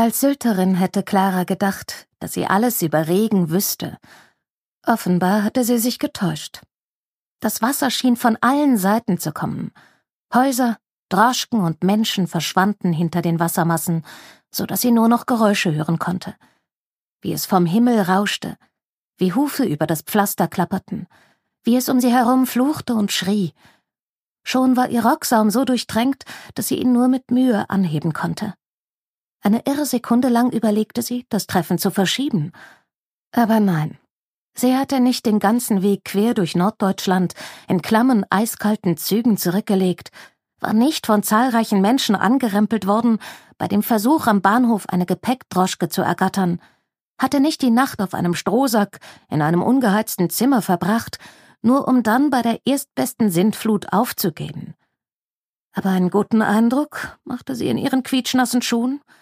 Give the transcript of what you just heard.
Als Sylterin hätte Clara gedacht, dass sie alles über Regen wüsste. Offenbar hatte sie sich getäuscht. Das Wasser schien von allen Seiten zu kommen. Häuser, Droschken und Menschen verschwanden hinter den Wassermassen, so dass sie nur noch Geräusche hören konnte. Wie es vom Himmel rauschte, wie Hufe über das Pflaster klapperten, wie es um sie herum fluchte und schrie. Schon war ihr Rocksaum so durchtränkt, dass sie ihn nur mit Mühe anheben konnte. Eine irre Sekunde lang überlegte sie, das Treffen zu verschieben. Aber nein, sie hatte nicht den ganzen Weg quer durch Norddeutschland in klammen, eiskalten Zügen zurückgelegt, war nicht von zahlreichen Menschen angerempelt worden, bei dem Versuch am Bahnhof eine Gepäckdroschke zu ergattern, hatte nicht die Nacht auf einem Strohsack in einem ungeheizten Zimmer verbracht, nur um dann bei der erstbesten Sintflut aufzugeben. Aber einen guten Eindruck machte sie in ihren quietschnassen Schuhen,